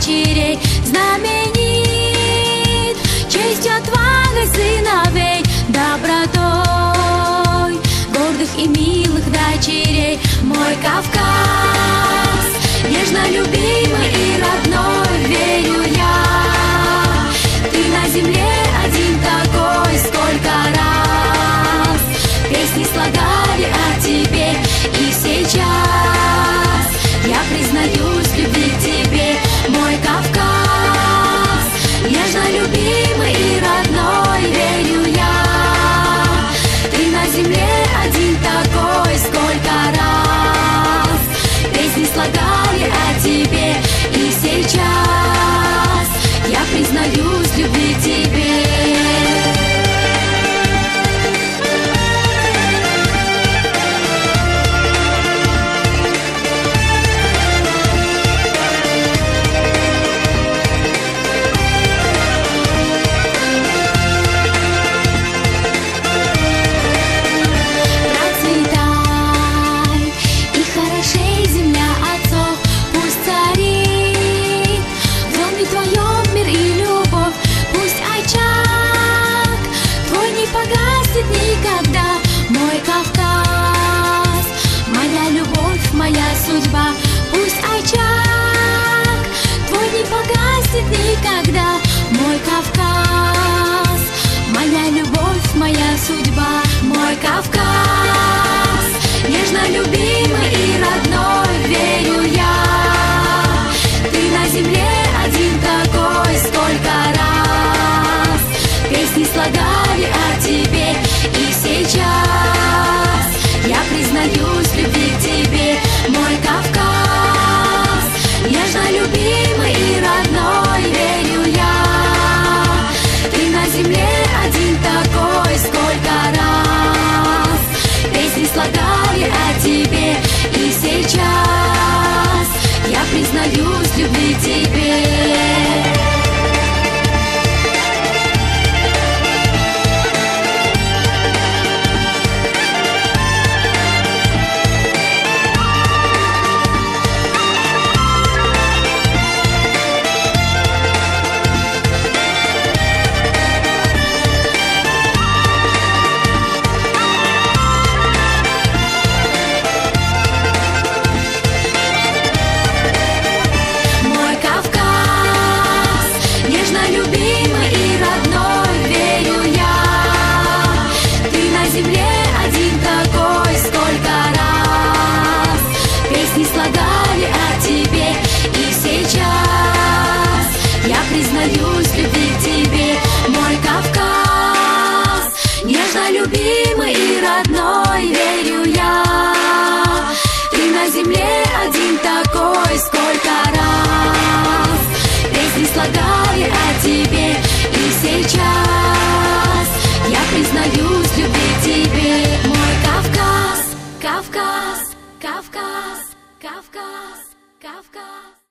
дочерей знаменит честью, отвагой сыновей, добротой гордых и милых дочерей. Мой Кавказ, нежно любимый и родной, верю я, ты на земле один такой. Сколько раз песни слагали о тебе, и сейчас я признаюсь в любви к тебе. Мой Кавказ, нежно любимый и родной, верю я, ты на земле один такой. Сколько раз песни слагали о тебе, и сейчас я признаюсь в любви к тебе. Никогда, мой Кавказ, моя любовь, моя судьба. Пусть очаг твой не погаснет никогда. Мой Кавказ, моя любовь, моя судьба. Мой Кавказ, нежно любимый и родной, верю я, ты на земле один такой. Сколько раз песни слагали о тебе, и сейчас я признаюсь в любви к тебе. Мой Кавказ, нежно любимый и родной, верю я, ты на земле один такой. Сколько раз песни слагали о тебе, и сейчас я признаюсь в любви к тебе. Слагали о тебе, и сейчас я признаюсь в любви к тебе. Мой Кавказ, нежно любимый и родной, верю я, ты на земле один такой. Сколько раз песни слагали о тебе, и сейчас я признаюсь в любви к тебе. Мой Кавказ, Кавказ, Кавказ, Кавказ, Кавказ.